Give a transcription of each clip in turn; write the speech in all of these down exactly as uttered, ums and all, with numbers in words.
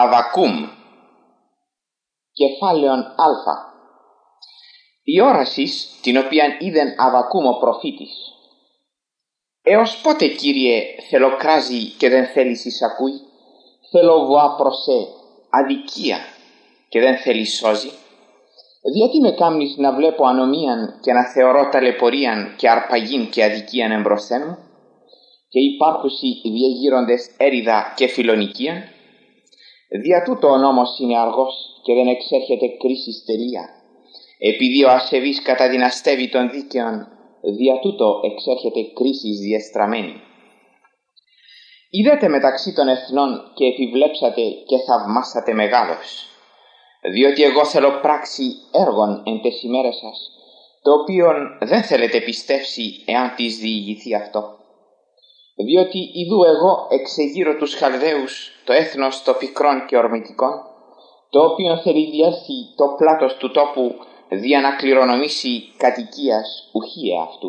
Αβακούμ. Κεφάλαιον Α. Η όρασις την οποίαν είδεν Αβακούμ ο προφήτης. Έως πότε, Κύριε, θελοκράζει και δεν θέλεις εισακούει, θελοβοά προσέ αδικία και δεν θέλεις σώζει. Γιατί με κάμνεις να βλέπω ανομίαν και να θεωρώ ταλαιπωρίαν και αρπαγήν και αδικίαν εμπροσθέν μου, και υπάρχουσι διεγείροντες έριδα και φιλονικίαν? Δια τούτο ο νόμος είναι αργός και δεν εξέρχεται κρίσης τελεία. Επειδή ο ασεβής καταδυναστεύει των δίκαιων, δια τούτο εξέρχεται κρίσης διεστραμμένη. Είδετε μεταξύ των εθνών και επιβλέψατε και θαυμάσατε μεγάλος, διότι εγώ θέλω πράξη έργων εν τες ημέρες σας, το οποίον δεν θέλετε πιστεύσει εάν της διηγηθεί αυτό. Διότι ιδού εγώ εξεγείρω τους Χαλδαίους, το έθνος το πικρών και ορμητικών, το οποίο θέλει διέρθει το πλάτος του τόπου δια να κληρονομήσει κατοικίας ουχία αυτού.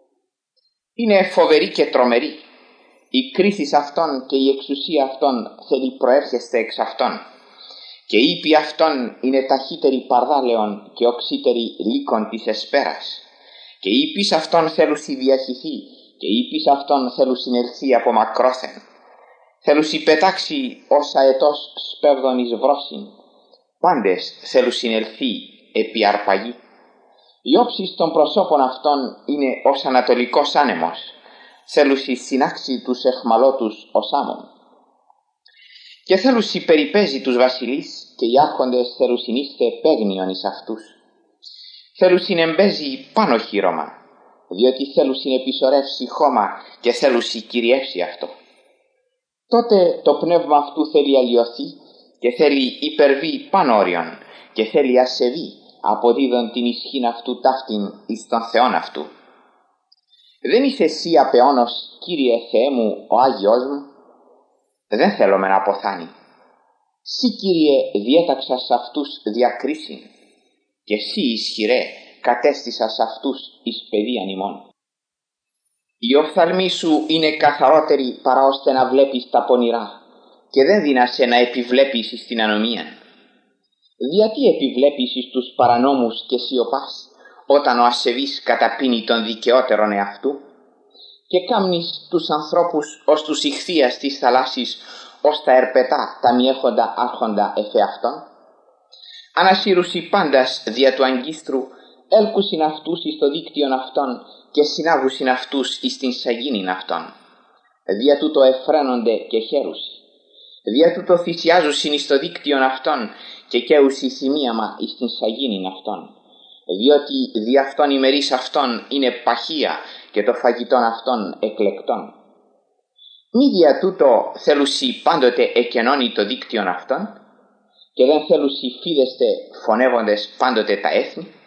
Είναι φοβερή και τρομερή. Η κρίση αυτών και η εξουσία αυτών θέλει προέρχεστε εξ αυτών, και η ύπη αυτών είναι ταχύτερη παρδάλεων και οξύτερη λύκων της εσπέρας, και η ύπης αυτών θέλουσι διαχυθεί, και η ύπης αυτών θέλουσι ελθεί από μακρόθεν, θέλουσι πετάξει ως αετός σπέβδον εις βρόσιν, πάντες θέλουσι ελθεί επί αρπαγή. Η όψης των προσώπων αυτών είναι ως ανατολικός άνεμος, θέλουσι συνάξει τους εχμαλώτους ως άμμον. Και θέλουσι περιπέζει τους βασιλείς, και οι άρχοντες θέλουσιν είστε παίγνιον εις αυτούς. Θέλουσιν εμπέζει πάνω χείρωμα, διότι θέλουσιν επισορεύσει χώμα και θέλουσι κυριεύσει αυτό. Τότε το πνεύμα αυτού θέλει αλλοιωθεί και θέλει υπερβεί πάνω όριον και θέλει ασεβεί, αποδίδον την ισχύν αυτού ταύτην εις τον Θεόν αυτού. Δεν είσαι εσύ απεώνος, Κύριε Θεέ μου, ο Άγιος μου? Δεν θέλω με να αποθάνει. Συ, Κύριε, διέταξας αυτούς διακρίσιν, και συ, ισχυρέ, κατέστησας αυτούς εις παιδείαν ημών. Οι οφθαλμοί σου είναι καθαρότεροι παρά ώστε να βλέπεις τα πονηρά, και δεν δύνασαι να επιβλέπεις εις την ανομίαν. Γιατί επιβλέπεις εις τους παρανόμους και σιωπάς, όταν ο ασεβής καταπίνει τον δικαιότερον εαυτού, και κάμνεις τους ανθρώπους ως τους ιχθύας της θαλάσσης, ως τα ερπετά τα μη έχοντα άρχοντα εφεαυτόν? Ανασύρουσι πάντας δια του αγκίστρου, έλκουσιν αυτούς εις το δίκτυον αυτών και συνάγουσιν αυτούς εις την σαγίνην αυτών. Δια τούτο εφραίνονται και χαίρουσι. Δια τούτο θυσιάζουσιν εις το δίκτυον αυτών και καίουσι θυμίαμα εις την σαγίνην αυτών. Διότι δι' αυτών ημερής αυτών είναι παχεία και το φαγητόν αυτών εκλεκτών. Μη δια τούτο θέλουσι πάντοτε εκενώνει το δίκτυον αυτών, και δεν θέλουσι φίδεστε φωνεύοντες πάντοτε τα έθνη?